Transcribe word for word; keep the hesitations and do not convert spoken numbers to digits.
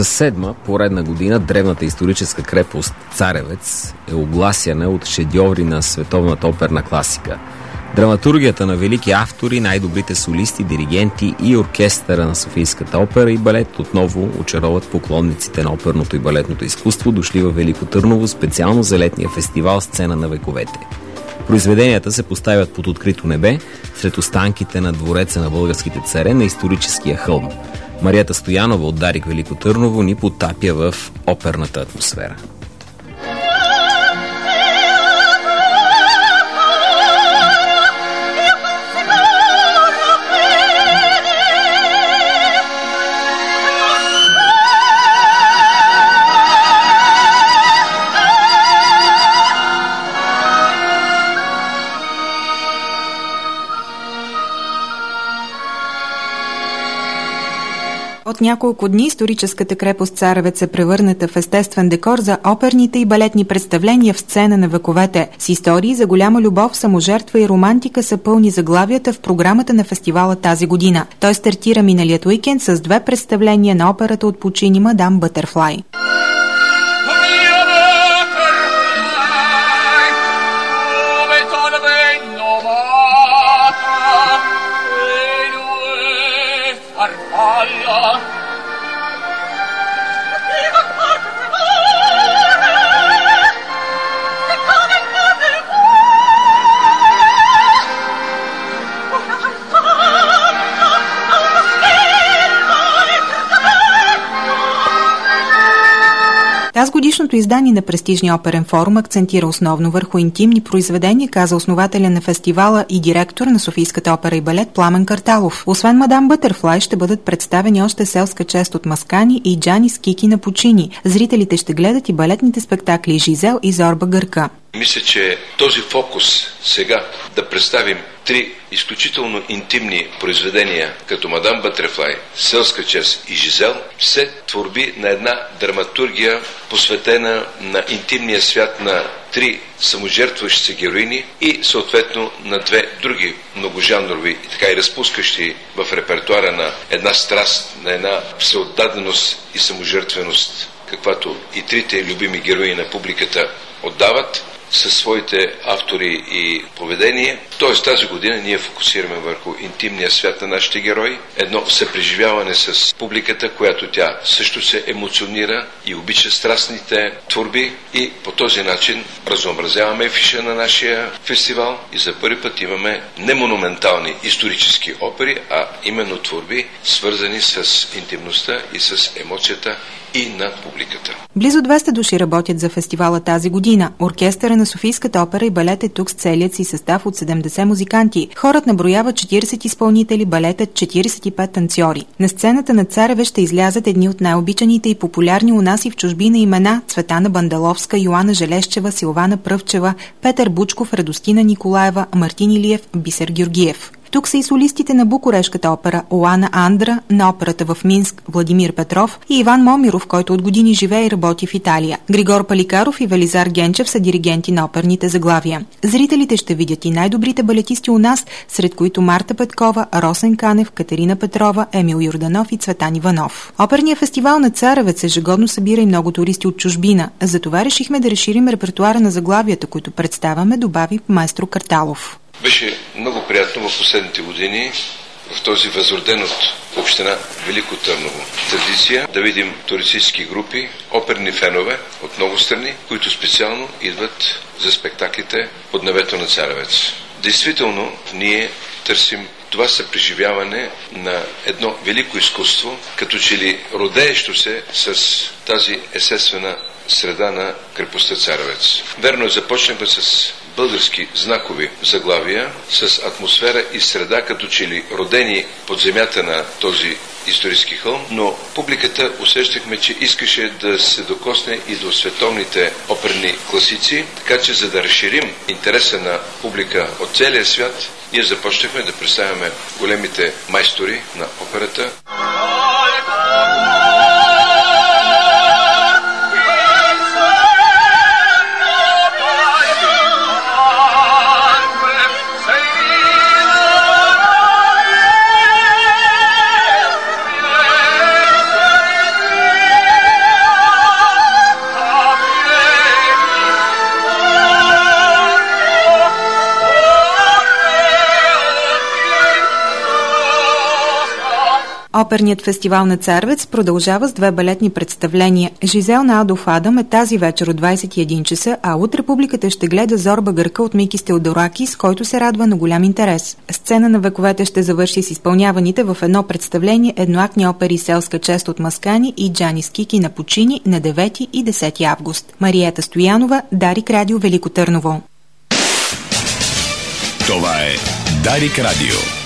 За седма поредна година древната историческа крепост Царевец е огласяна от шедьоври на световната оперна класика. Драматургията на велики автори, най-добрите солисти, диригенти и оркестъра на Софийската опера и балет отново очароват поклонниците на оперното и балетното изкуство, дошли във Велико Търново специално за летния фестивал Сцена на вековете. Произведенията се поставят под открито небе, сред останките на двореца на българските царе на историческия хълм. Марията Стоянова от Дарик Велико Търново ни потапя в оперната атмосфера. От няколко дни историческата крепост Царевец е превърната в естествен декор за оперните и балетни представления в Сцена на вековете. С истории за голяма любов, саможертва и романтика са пълни заглавията в програмата на фестивала тази година. Той стартира миналият уикенд с две представления на операта от Пучини «Мадам Бътърфлай». Тазгодишното издание на престижния оперен форум акцентира основно върху интимни произведения, каза основателя на фестивала и директор на Софийската опера и балет Пламен Карталов. Освен Мадам Бътърфлай ще бъдат представени още Селска чест от Маскани и Джани Скики на Пучини. Зрителите ще гледат и балетните спектакли Жизел и Зорба Гърка. Мисля, че този фокус сега да представим три изключително интимни произведения, като Мадам Бътърфлай, Селска чест и Жизел, все творби на една драматургия, посветена на интимния свят на три саможертващи се героини и съответно на две други многожанрови и така и разпускащи в репертуара на една страст, на една всеотдаденост и саможертвеност, каквато и трите любими герои на публиката отдават със своите автори и поведение. Тоест тази година ние фокусираме върху интимния свят на нашите герои, едно съпреживяване с публиката, която тя също се емоционира и обича страстните творби, и по този начин разнообразяваме фиша на нашия фестивал и за първи път имаме не монументални исторически опери, а именно творби, свързани с интимността и с емоцията и на публиката. Близо двеста души работят за фестивала тази година. Оркестъра на Софийската опера и балет е тук с целият си състав от седемдесет музиканти. Хорът наброява четиридесет изпълнители, балетът четиридесет и пет танцори. На сцената на Царевец ще излязат едни от най-обичаните и популярни у нас и в чужбина имена: Цветана Банделовска, Йоана Желещева, Силвана Пръвчева, Петър Бучков, Радостина Николаева, Мартин Илиев, Бисер Георгиев. Тук са и солистите на Букурешката опера Оана Андра, на операта в Минск Владимир Петров и Иван Момиров, който от години живее и работи в Италия. Григор Паликаров и Велизар Генчев са диригенти на оперните заглавия. Зрителите ще видят и най-добрите балетисти у нас, сред които Марта Петкова, Росен Канев, Катерина Петрова, Емил Юрданов и Цветан Иванов. Оперният фестивал на Царевец ежегодно събира и много туристи от чужбина. Затова решихме да разширим репертуара на заглавията, които представяме, добави маестро Карталов. Беше много приятно в последните години в този възроден от община Велико Търново традиция да видим туристически групи, оперни фенове от много страни, които специално идват за спектаклите под небето на Царевец. Действително, ние търсим това съпреживяване на едно велико изкуство, като че ли родеещо се с тази естествена среда на крепостта Царевец. Верно, започнахме с български знакови заглавия, с атмосфера и среда, като че ли родени под земята на този исторически хълм, но публиката усещахме, че искаше да се докосне и до световните оперни класици, така че за да разширим интереса на публика от целия свят, ние започнахме да представяме големите майстори на операта. Оперният фестивал на Царевец продължава с две балетни представления. Жизел на Адолф Адам е тази вечер от двадесет и един часа, а утре публиката ще гледа Зорба Гърка от Микис Теодоракис, който се радва на голям интерес. Сцена на вековете ще завърши с изпълняваните в едно представление едноактни опери Селска чест от Маскани и Джанис Кики на Пучини на девети и десети август. Мариета Стоянова, Дарик Радио, Велико Търново. Това е Дарик Радио.